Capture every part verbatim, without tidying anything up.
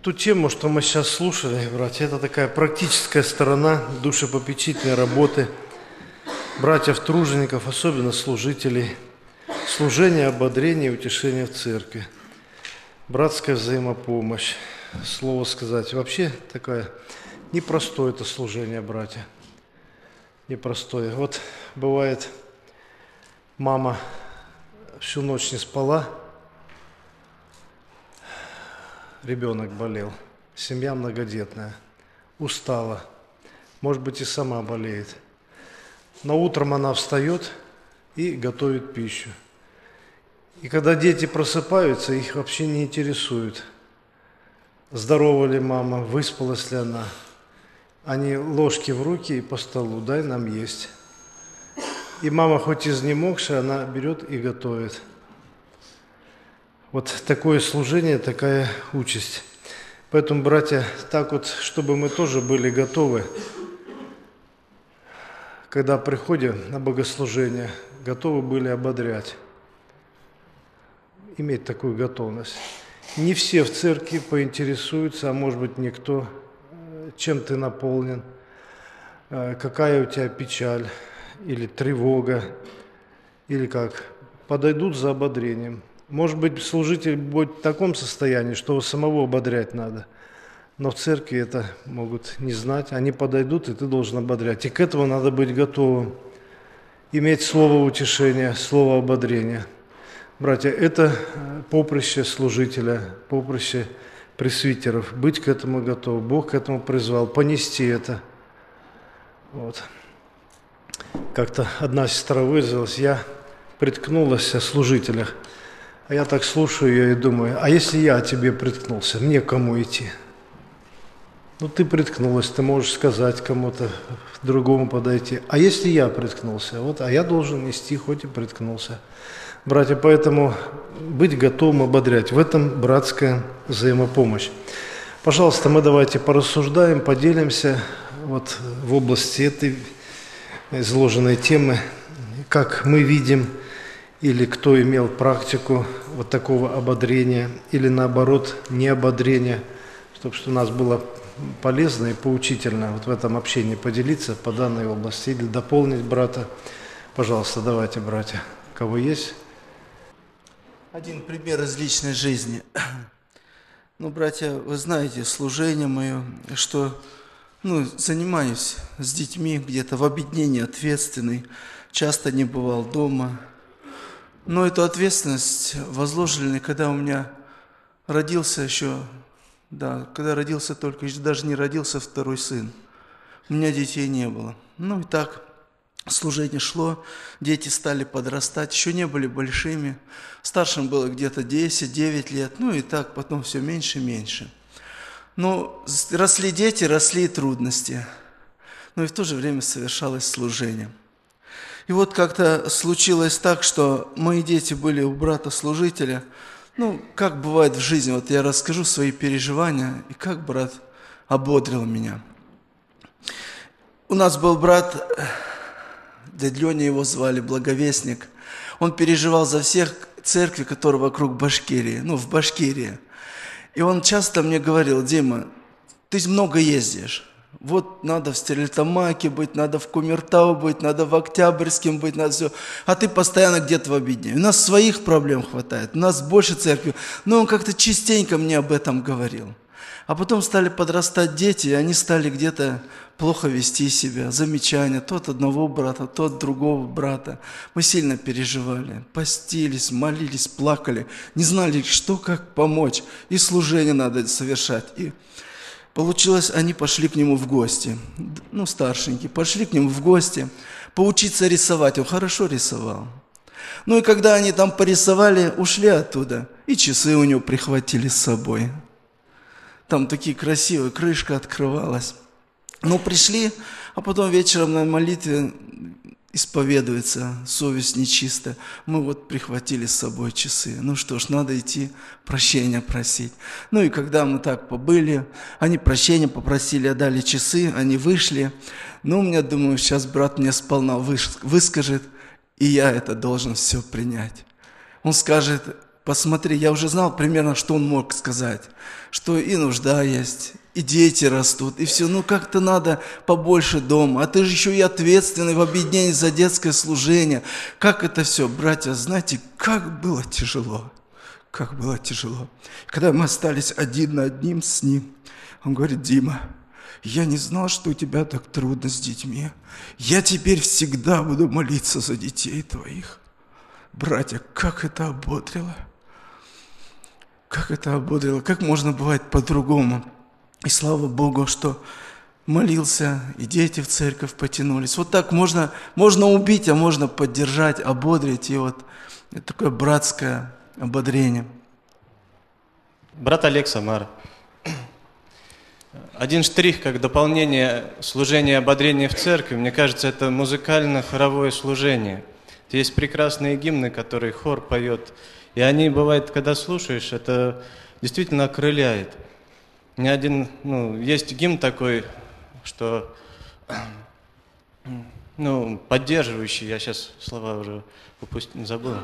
Ту тему, что мы сейчас слушали, братья, это такая практическая сторона душепопечительной работы братьев-тружеников, особенно служителей, служение, ободрение и утешение в церкви, братская взаимопомощь, слово сказать. Вообще такое непростое это служение, братья, непростое. Вот бывает, мама всю ночь не спала, ребенок болел, семья многодетная, устала, может быть, и сама болеет. Но утром она встает и готовит пищу. И когда дети просыпаются, их вообще не интересует, здорова ли мама, выспалась ли она. Они ложки в руки и по столу, дай нам есть. И мама, хоть изнемогшая, она берет и готовит. Вот такое служение, такая участь. Поэтому, братья, так вот, чтобы мы тоже были готовы, когда приходим на богослужение, готовы были ободрять, иметь такую готовность. Не все в церкви поинтересуются, а может быть никто, чем ты наполнен, какая у тебя печаль или тревога, или как. Подойдут за ободрением. Может быть, служитель будет в таком состоянии, что его самого ободрять надо. Но в церкви это могут не знать. Они подойдут, и ты должен ободрять. И к этому надо быть готовым. Иметь слово утешения, слово ободрения. Братья, это поприще служителя, поприще пресвитеров. Быть к этому готов. Бог к этому призвал. Понести это. Вот. Как-то одна сестра выразилась, я приткнулась о служителях. А я так слушаю ее и думаю, а если я тебе приткнулся, мне к кому идти? Ну, ты приткнулась, ты можешь сказать кому-то, другому подойти. А если я приткнулся? Вот, а я должен нести, хоть и приткнулся. Братья, поэтому быть готовым ободрять. В этом братская взаимопомощь. Пожалуйста, мы давайте порассуждаем, поделимся вот в области этой изложенной темы, как мы видим, или кто имел практику вот такого ободрения, или наоборот, не ободрения, чтобы что у нас было полезно и поучительно вот в этом общении поделиться по данной области или дополнить брата. Пожалуйста, давайте, братья, кого есть. Один пример из личной жизни. Ну, братья, вы знаете, служение мое, что ну, занимаюсь с детьми где-то в объединении ответственный, часто не бывал дома. Но эту ответственность возложили, когда у меня родился еще, да, когда родился только, еще даже не родился второй сын. У меня детей не было. Ну и так служение шло, дети стали подрастать, еще не были большими. Старшим было где-то десять-девять лет, ну и так потом все меньше и меньше. Но росли дети, росли и трудности, но и в то же время совершалось служение. И вот как-то случилось так, что мои дети были у брата-служителя. Ну, как бывает в жизни, вот я расскажу свои переживания, и как брат ободрил меня. У нас был брат, дядя Леня его звали, благовестник. Он переживал за всех церкви, которые вокруг Башкирии, ну, в Башкирии. И он часто мне говорил: Дима, ты много ездишь. Вот надо в Стерлитамаке быть, надо в Кумертау быть, надо в Октябрьском быть, надо все. А ты постоянно где-то в объединении. У нас своих проблем хватает, у нас больше церкви. Но он как-то частенько мне об этом говорил. А потом стали подрастать дети, и они стали где-то плохо вести себя. Замечания, тот одного брата, тот другого брата. Мы сильно переживали, постились, молились, плакали, не знали, что, как помочь. И служение надо совершать. И получилось, они пошли к нему в гости, ну, старшенькие, пошли к нему в гости, поучиться рисовать. Он хорошо рисовал. Ну и когда они там порисовали, ушли оттуда, и часы у него прихватили с собой. Там такие красивые, крышка открывалась. Ну, пришли, а потом вечером на молитве исповедуется, совесть нечистая. Мы вот прихватили с собой часы. Ну что ж, надо идти прощения просить. Ну и когда мы так побыли, они прощения попросили, отдали часы, они вышли. Ну, у меня, думаю, сейчас брат мне сполна выскажет, и я это должен все принять. Он скажет: посмотри, я уже знал примерно, что он мог сказать, что и нужда есть, и дети растут, и все, ну как-то надо побольше дома, а ты же еще и ответственный в объединении за детское служение. Как это все, братья, знаете, как было тяжело, как было тяжело. Когда мы остались один на одним с ним, он говорит: Дима, я не знал, что у тебя так трудно с детьми. Я теперь всегда буду молиться за детей твоих. Братья, как это ободрило. Как это ободрило. Как можно бывать по-другому. И слава Богу, что молился, и дети в церковь потянулись. Вот так можно, можно убить, а можно поддержать, ободрить. И вот это такое братское ободрение. Брат Олег, Самара. Один штрих, как дополнение служения ободрения в церкви, мне кажется, это музыкально-хоровое служение. Есть прекрасные гимны, которые хор поет, и они, бывает, когда слушаешь, это действительно окрыляет. Ни один, ну, есть гимн такой, что, ну, поддерживающий, я сейчас слова уже упустил, забыл.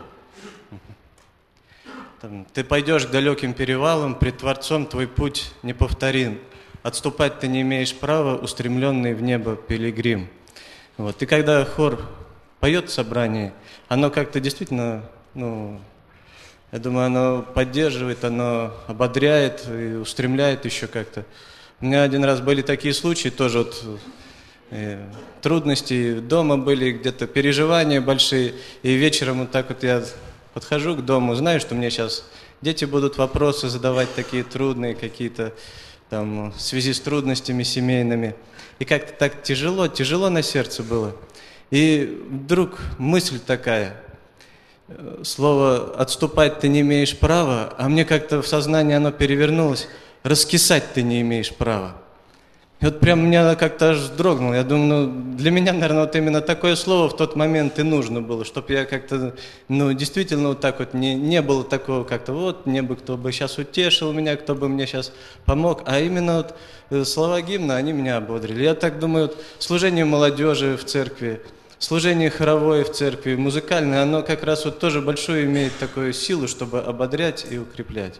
Там, ты пойдешь к далеким перевалам, пред Творцом твой путь неповторим. Отступать ты не имеешь права, устремленный в небо пилигрим. Вот. И когда хор поет в собрании, оно как-то действительно, ну, я думаю, оно поддерживает, оно ободряет и устремляет еще как-то. У меня один раз были такие случаи, тоже вот, э, трудности дома были, где-то переживания большие, и вечером вот так вот я подхожу к дому, знаю, что мне сейчас дети будут вопросы задавать такие трудные какие-то, там, в связи с трудностями семейными. И как-то так тяжело, тяжело на сердце было. И вдруг мысль такая, слово «отступать ты не имеешь права», а мне как-то в сознании оно перевернулось, «раскисать ты не имеешь права». И вот прям меня как-то аж вздрогнуло. Я думаю, ну, для меня, наверное, вот именно такое слово в тот момент и нужно было, чтобы я как-то, ну, действительно вот так вот, не, не было такого как-то, вот, не бы кто бы сейчас утешил меня, кто бы мне сейчас помог, а именно вот слова гимна, они меня ободрили. Я так думаю, вот, служение молодежи в церкви, служение хоровое в церкви, музыкальное, оно как раз вот тоже большую имеет такую силу, чтобы ободрять и укреплять.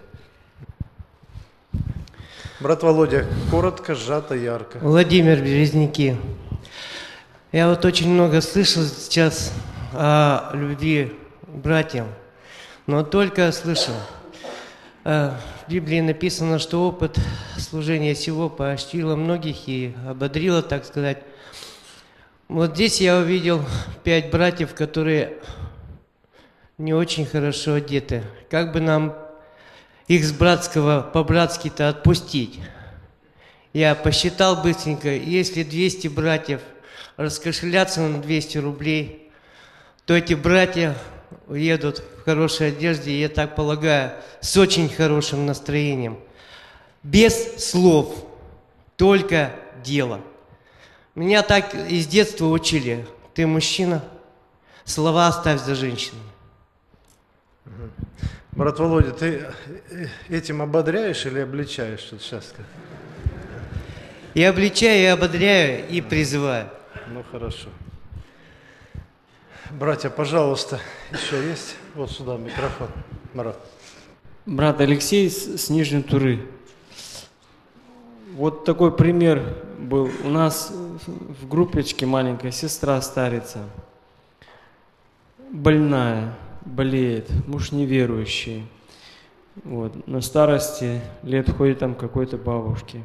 Брат Володя, коротко, сжато, ярко. Владимир, Березники. Я вот очень много слышал сейчас о любви к братьям, но только слышал. В Библии написано, что опыт служения сего поощрило многих и ободрило, так сказать. Вот здесь я увидел пять братьев, которые не очень хорошо одеты. Как бы нам их с братского по-братски-то отпустить? Я посчитал быстренько, если двести братьев раскошеляться на двести рублей, то эти братья уедут в хорошей одежде, я так полагаю, с очень хорошим настроением. Без слов, только дело. Меня так из детства учили: ты мужчина, слова оставь за женщинами. Брат Володя, ты этим ободряешь или обличаешь? Вот сейчас. И обличаю, и ободряю, и призываю. Ну, хорошо. Братья, пожалуйста, еще есть? Вот сюда микрофон. Марат. Брат Алексей с, с Нижней Туры. Вот такой пример был. У нас в группечке маленькая сестра старица. Больная, болеет, муж неверующий. Вот. На старости лет ходит там к какой-то бабушке.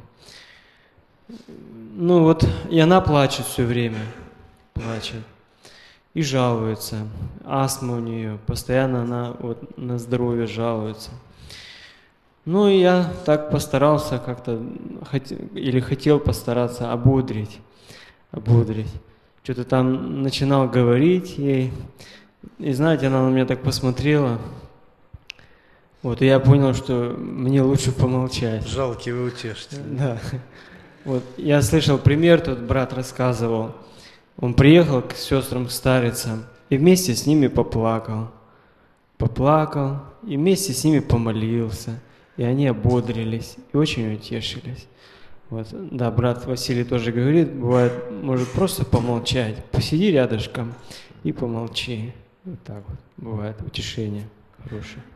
Ну вот, и она плачет все время, плачет. И жалуется. Астма у нее, постоянно она вот на здоровье жалуется. Ну и я так постарался как-то, или хотел постараться ободрить, ободрить. Что-то там начинал говорить ей. И знаете, она на меня так посмотрела. Вот, и я понял, что мне лучше помолчать. Жалкий вы утешите. Да. Вот, я слышал пример, тот брат рассказывал. Он приехал к сестрам, к старицам, и вместе с ними поплакал. Поплакал, и вместе с ними помолился. И они ободрились, и очень утешились. Вот. Да, брат Василий тоже говорит, бывает, может просто помолчать. Посиди рядышком и помолчи. Вот так вот, бывает утешение хорошее.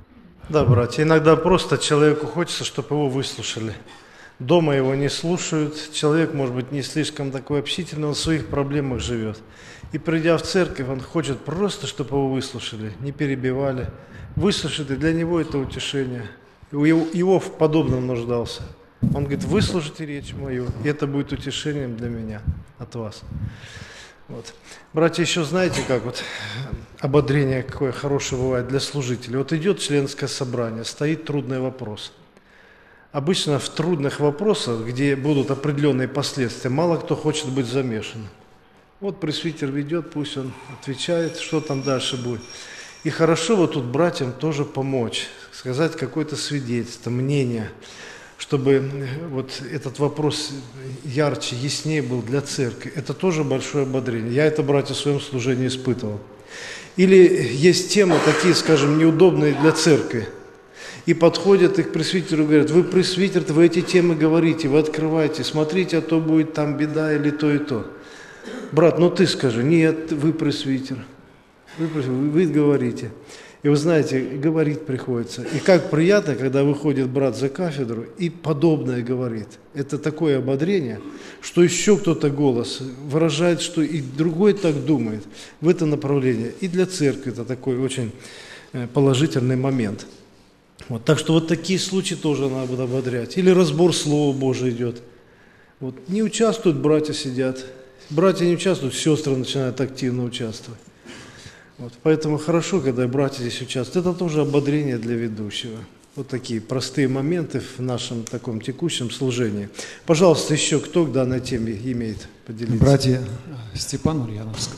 Да, братья, иногда просто человеку хочется, чтобы его выслушали. Дома его не слушают, человек, может быть, не слишком такой общительный, он в своих проблемах живет. И придя в церковь, он хочет просто, чтобы его выслушали, не перебивали. Выслушать, и для него это утешение. Иов в подобном нуждался. Он говорит, выслушайте речь мою, и это будет утешением для меня, от вас. Вот. Братья, еще знаете, как вот ободрение какое хорошее бывает для служителей. Вот идет членское собрание, стоит трудный вопрос. Обычно в трудных вопросах, где будут определенные последствия, мало кто хочет быть замешан. Вот пресвитер ведет, пусть он отвечает, что там дальше будет. И хорошо вот тут братьям тоже помочь, сказать какое-то свидетельство, мнение, чтобы вот этот вопрос ярче, яснее был для церкви. Это тоже большое ободрение. Я это, братья, в своем служении испытывал. Или есть темы такие, скажем, неудобные для церкви. И подходят и к пресвитеру и говорят, вы пресвитер, вы эти темы говорите, вы открываете, смотрите, а то будет там беда или то и то. Брат, ну ты скажи, нет, вы пресвитер, вы, вы, вы говорите. И вы знаете, говорить приходится. И как приятно, когда выходит брат за кафедру и подобное говорит. Это такое ободрение, что еще кто-то голос выражает, что и другой так думает в это направление. И для церкви это такой очень положительный момент. Вот, так что вот такие случаи тоже надо ободрять. Или разбор Слова Божия идет. Вот, не участвуют, братья сидят. Братья не участвуют, сестры начинают активно участвовать. Вот, поэтому хорошо, когда братья здесь участвуют. Это тоже ободрение для ведущего. Вот такие простые моменты в нашем таком текущем служении. Пожалуйста, еще кто к данной теме имеет поделиться? Братья, Степан Ульяновск.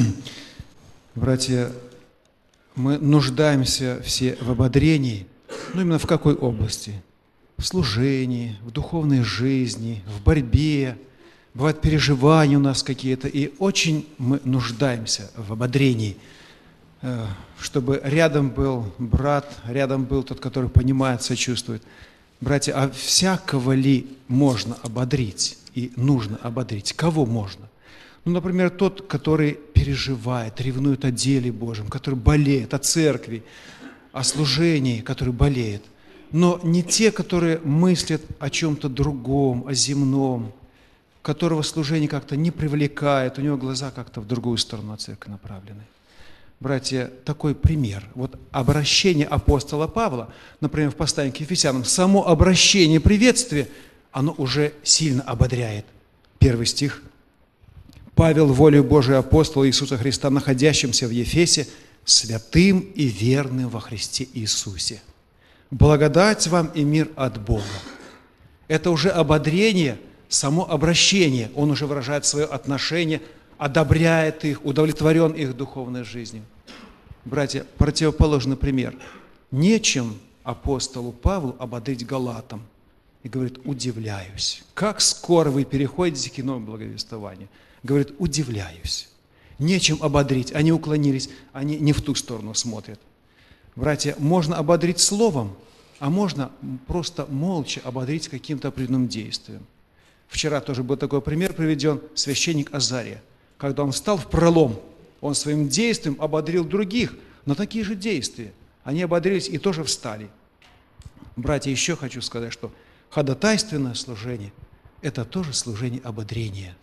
Братья, мы нуждаемся все в ободрении. Ну, именно в какой области? В служении, в духовной жизни, в борьбе. Бывают переживания у нас какие-то, и очень мы нуждаемся в ободрении, чтобы рядом был брат, рядом был тот, который понимает, сочувствует. Братья, а всякого ли можно ободрить и нужно ободрить? Кого можно? Ну, например, тот, который переживает, ревнует о деле Божьем, который болеет о церкви, о служении, который болеет, но не те, которые мыслят о чем-то другом, о земном, которого служение как-то не привлекает, у него глаза как-то в другую сторону от церкви направлены. Братья, такой пример. Вот обращение апостола Павла, например, в послании к Ефесянам, само обращение, приветствие, оно уже сильно ободряет. Первый стих. Павел, волею Божией апостола Иисуса Христа, находящимся в Ефесе, святым и верным во Христе Иисусе. Благодать вам и мир от Бога. Это уже ободрение, само обращение. Он уже выражает свое отношение, одобряет их, удовлетворен их духовной жизнью. Братья, противоположный пример. Нечем апостолу Павлу ободрить галатам. И говорит, удивляюсь. Как скоро вы переходите к иному благовествованию. Говорит, удивляюсь. Нечем ободрить. Они уклонились, они не в ту сторону смотрят. Братья, можно ободрить словом, а можно просто молча ободрить каким-то определенным действием. Вчера тоже был такой пример приведен, священник Азария. Когда он встал в пролом, он своим действием ободрил других, но такие же действия. Они ободрились и тоже встали. Братья, еще хочу сказать, что ходатайственное служение – это тоже служение ободрения.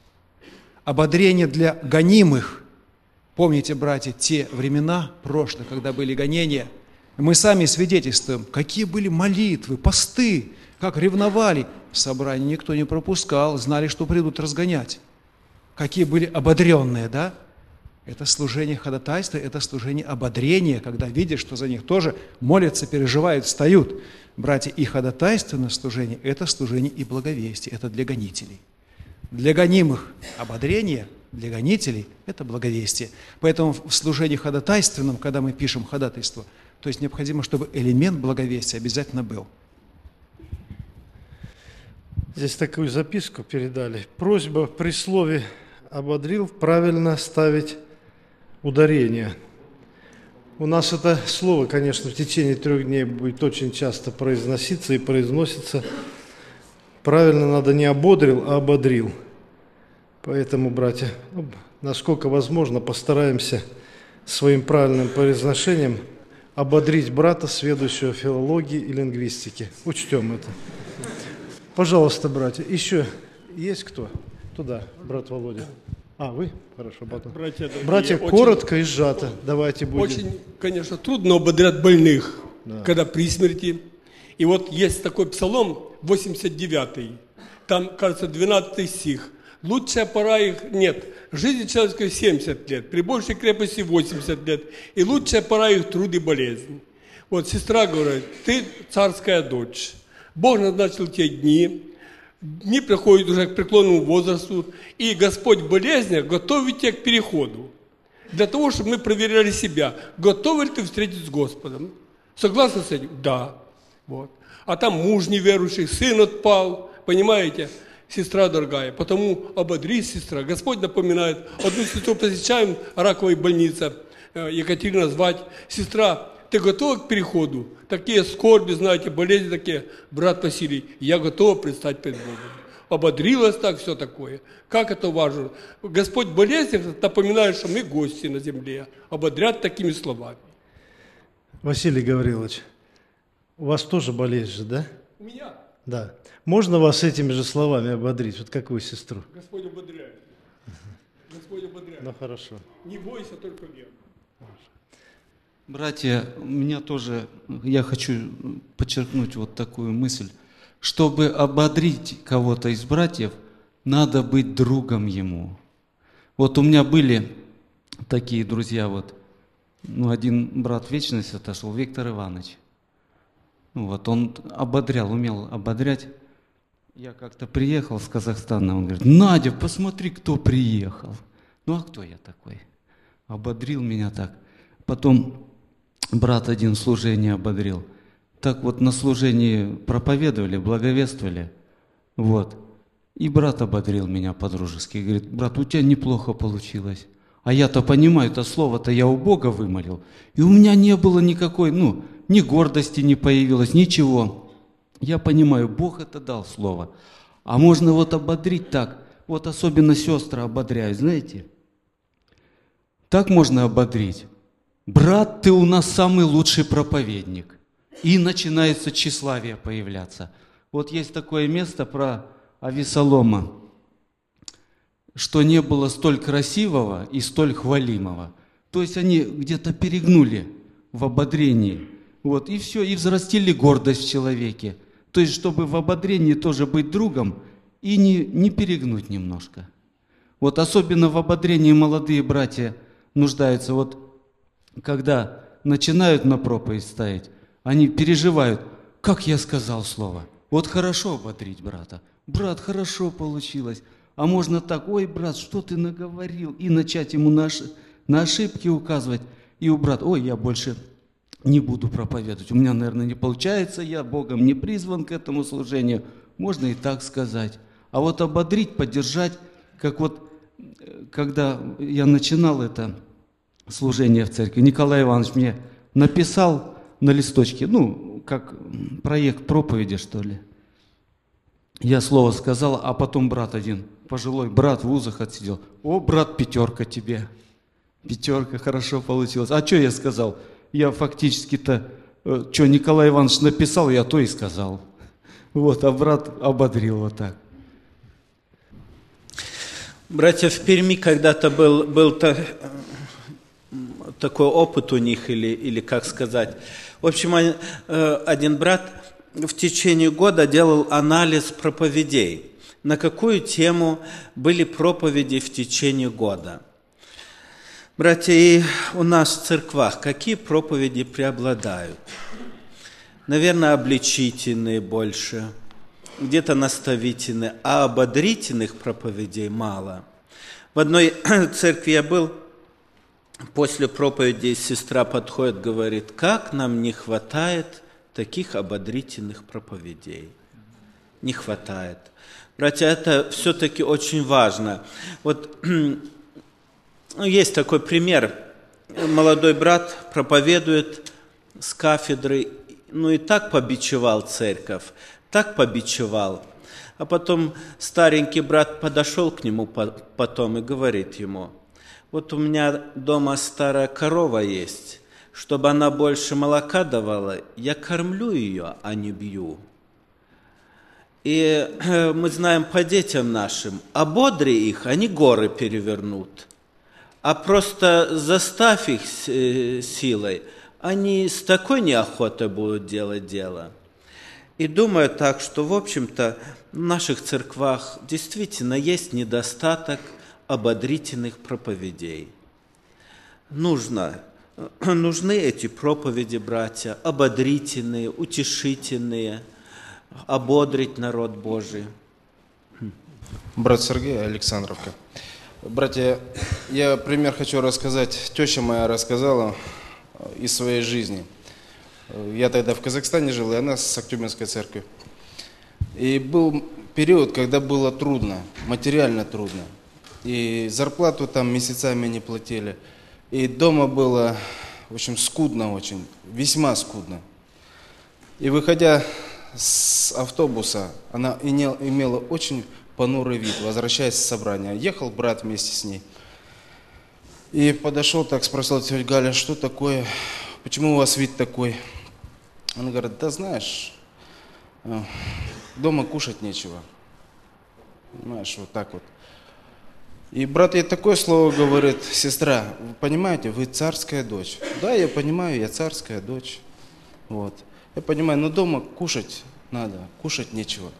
Ободрение для гонимых. Помните, братья, те времена прошлые, когда были гонения, мы сами свидетельствуем, какие были молитвы, посты, как ревновали. Собрание никто не пропускал, знали, что придут разгонять. Какие были ободренные, да? Это служение ходатайства, это служение ободрения, когда видят, что за них тоже молятся, переживают, встают. Братья, и ходатайственное служение – это служение и благовестие, это для гонителей. Для гонимых ободрение, для гонителей – это благовестие. Поэтому в служении ходатайственном, когда мы пишем ходатайство, то есть необходимо, чтобы элемент благовестия обязательно был. Здесь такую записку передали. Просьба при слове «ободрил» правильно ставить ударение. У нас это слово, конечно, в течение трех дней будет очень часто произноситься и произносится. Правильно надо не «ободрил», а «ободрил». Поэтому, братья, насколько возможно, постараемся своим правильным произношением ободрить брата, сведущего филологии и лингвистики. Учтем это. Пожалуйста, братья. Еще есть кто? Туда, брат Володя. А, вы? Хорошо, потом. Братья, дорогие, Братья очень, коротко и сжато. Давайте будем. Очень, конечно, трудно ободрять больных, Да. когда при смерти. И вот есть такой псалом, восемьдесят девятый. Там, кажется, двенадцатый стих. Лучшая пора их нет. Жизни человеческой семьдесят лет, при большей крепости восемьдесят лет. И лучшая пора их труд и болезнь. Вот сестра говорит, ты царская дочь. Бог назначил тебе дни. Дни приходят уже к преклонному возрасту. И Господь в болезнях готовит тебя к переходу. Для того, чтобы мы проверяли себя. Готовы ли ты встретиться с Господом? Согласны с этим? Да. Вот. А там муж неверующий, сын отпал. Понимаете? Сестра дорогая, потому ободрись, сестра. Господь напоминает, одну сестру посещаем, раковой больнице, Екатерина звать. Сестра, ты готова к переходу? Такие скорби, знаете, болезни такие. Брат Василий, я готова предстать перед Богом. Ободрилась так, все такое. Как это важно? Господь в болезнях напоминает, что мы гости на земле. Ободрят такими словами. Василий Гаврилович, у вас тоже болезнь же, да? У меня. Да. Можно вас этими же словами ободрить, вот как вы сестру? Господь ободряет. Господь ободряет. Ну хорошо. Не бойся, только верь. Братья, у меня тоже, я хочу подчеркнуть вот такую мысль. Чтобы ободрить кого-то из братьев, надо быть другом ему. Вот у меня были такие друзья, вот, ну, один брат в вечность отошел, Виктор Иванович. Ну, вот он ободрял, умел ободрять. Я как-то приехал с Казахстана, он говорит, Надя, посмотри, кто приехал. Ну, а кто я такой? Ободрил меня так. Потом брат один служение ободрил. Так вот на служении проповедовали, благовествовали. Вот. И брат ободрил меня по-дружески. Говорит, брат, у тебя неплохо получилось. А я-то понимаю, это слово-то я у Бога вымолил. И у меня не было никакой, ну, ни гордости не появилось, ничего. Я понимаю, Бог это дал слово. А можно вот ободрить так. Вот особенно сестры ободряют, знаете. Так можно ободрить. Брат, ты у нас самый лучший проповедник. И начинается тщеславие появляться. Вот есть такое место про Авесолома, что не было столь красивого и столь хвалимого. То есть они где-то перегнули в ободрении. Вот, и все, и взрастили гордость в человеке. То есть, чтобы в ободрении тоже быть другом и не, не перегнуть немножко. Вот особенно в ободрении молодые братья нуждаются. Вот когда начинают на проповедь ставить, они переживают, как я сказал слово. Вот хорошо ободрить брата. Брат, хорошо получилось. А можно так, ой, брат, что ты наговорил? И начать ему на, на ошибки указывать. И у брата, ой, я больше не буду проповедовать. У меня, наверное, не получается, я Богом не призван к этому служению. Можно и так сказать. А вот ободрить, поддержать, как вот, когда я начинал это служение в церкви, Николай Иванович мне написал на листочке, ну, как проект проповеди, что ли. Я слово сказал, а потом брат один, пожилой брат в вузах отсидел. О, брат, пятерка тебе. Пятерка, хорошо получилось. А что я сказал? Я фактически-то, что Николай Иванович написал, я то и сказал. Вот, а брат ободрил вот так. Братья, в Перми когда-то был, был та, такой опыт у них, или, или как сказать. В общем, один брат в течение года делал анализ проповедей. На какую тему были проповеди в течение года. Братья, и у нас в церквах какие проповеди преобладают? Наверное, обличительные больше, где-то наставительные, а ободрительных проповедей мало. В одной церкви я был, после проповеди сестра подходит, говорит, как нам не хватает таких ободрительных проповедей. Не хватает. Братья, это все-таки очень важно. Вот ну, есть такой пример. Молодой брат проповедует с кафедры, ну и так побичевал церковь, так побичевал. А потом старенький брат подошел к нему потом и говорит ему, вот у меня дома старая корова есть, чтобы она больше молока давала, я кормлю ее, а не бью. И мы знаем по детям нашим, ободри их, они горы перевернут. А просто заставь их силой, они с такой неохотой будут делать дело. И думаю так, что, в общем-то, в наших церквах действительно есть недостаток ободрительных проповедей. Нужно, нужны эти проповеди, братья, ободрительные, утешительные, ободрить народ Божий. Брат Сергей, Александровка. Братья, я пример хочу рассказать. Теща моя рассказала из своей жизни. Я тогда в Казахстане жил, и она с Актюбинской церкви. И был период, когда было трудно, материально трудно. И зарплату там месяцами не платили. И дома было, в общем, скудно очень, весьма скудно. И выходя с автобуса, она имела очень понурый вид, возвращаясь с собрания. Ехал брат вместе с ней. И подошел так, спросил: тетя Галя, что такое? Почему у вас вид такой? Она говорит: да знаешь, дома кушать нечего. Понимаешь, вот так вот. И брат ей такое слово говорит: сестра, вы понимаете, вы царская дочь. Да, я понимаю, я царская дочь. Вот. Я понимаю, но дома кушать надо, кушать нечего.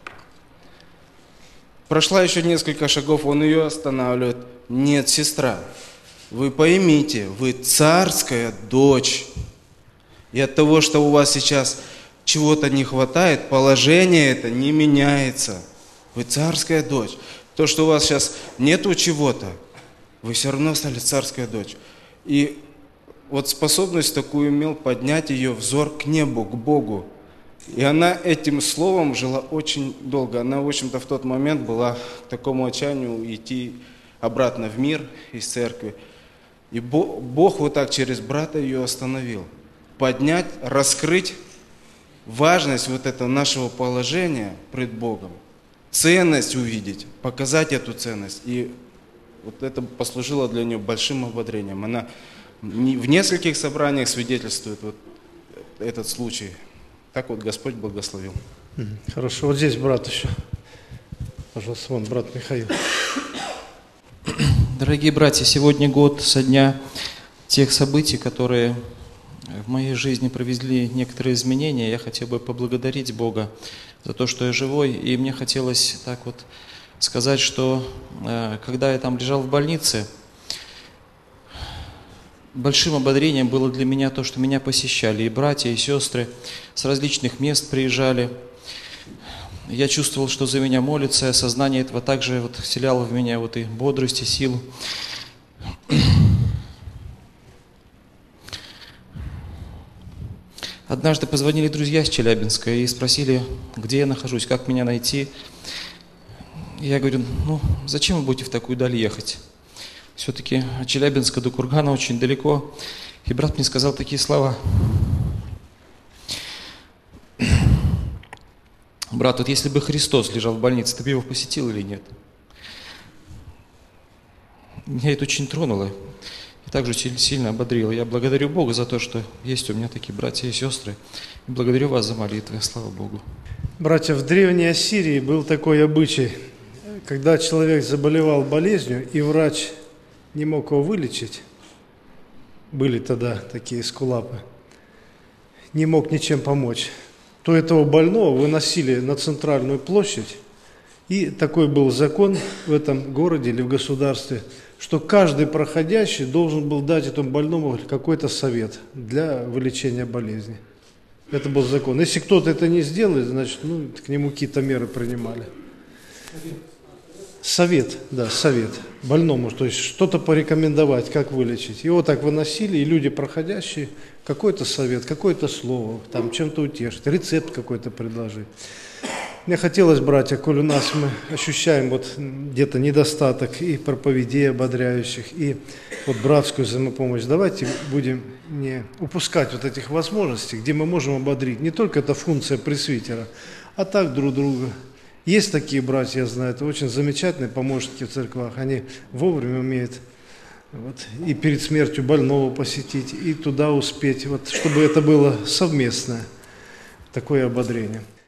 Прошла еще несколько шагов, он ее останавливает. Нет, сестра, вы поймите, вы царская дочь. И от того, что у вас сейчас чего-то не хватает, положение это не меняется. Вы царская дочь. То, что у вас сейчас нету чего-то, вы все равно стали царская дочь. И вот способность такую имел поднять ее взор к небу, к Богу. И она этим словом жила очень долго. Она, в общем-то, в тот момент была к такому отчаянию идти обратно в мир из церкви. И Бог, Бог вот так через брата ее остановил. Поднять, раскрыть важность вот этого нашего положения пред Богом. Ценность увидеть, показать эту ценность. И вот это послужило для нее большим ободрением. Она в нескольких собраниях свидетельствует вот этот случай. Так вот Господь благословил. Хорошо, вот здесь брат еще. Пожалуйста, вон брат Михаил. Дорогие братья, сегодня год со дня тех событий, которые в моей жизни провели некоторые изменения. Я хотел бы поблагодарить Бога за то, что я живой. И мне хотелось так вот сказать, что когда я там лежал в больнице, большим ободрением было для меня то, что меня посещали и братья, и сестры с различных мест приезжали. Я чувствовал, что за меня молятся, и осознание этого также вот вселяло в меня вот и бодрость, и силу. Однажды позвонили друзья с Челябинска и спросили, где я нахожусь, как меня найти. Я говорю: ну, зачем вы будете в такую даль ехать? Все-таки от Челябинска до Кургана очень далеко. И брат мне сказал такие слова: брат, вот если бы Христос лежал в больнице, ты бы его посетил или нет? Меня это очень тронуло и также сильно ободрило. Я благодарю Бога за то, что есть у меня такие братья и сестры. И благодарю вас за молитвы. Слава Богу. Братья, в Древней Ассирии был такой обычай, когда человек заболевал болезнью, и врач не мог его вылечить, были тогда такие эскулапы, не мог ничем помочь, то этого больного выносили на центральную площадь, и такой был закон в этом городе или в государстве, что каждый проходящий должен был дать этому больному какой-то совет для вылечения болезни. Это был закон. Если кто-то это не сделает, значит, ну, к нему какие-то меры принимали. Совет, да, совет больному, то есть что-то порекомендовать, как вылечить. Его так выносили, и люди проходящие, какой-то совет, какое-то слово, там чем-то утешить, рецепт какой-то предложить. Мне хотелось, братья, коль у нас мы ощущаем вот где-то недостаток и проповедей ободряющих, и вот братскую взаимопомощь, давайте будем не упускать вот этих возможностей, где мы можем ободрить. Не только это функция пресвитера, а так друг друга. Есть такие братья, я знаю, это очень замечательные помощники в церквах, они вовремя умеют Вот, и перед смертью больного посетить, и туда успеть, вот, чтобы это было совместное такое ободрение.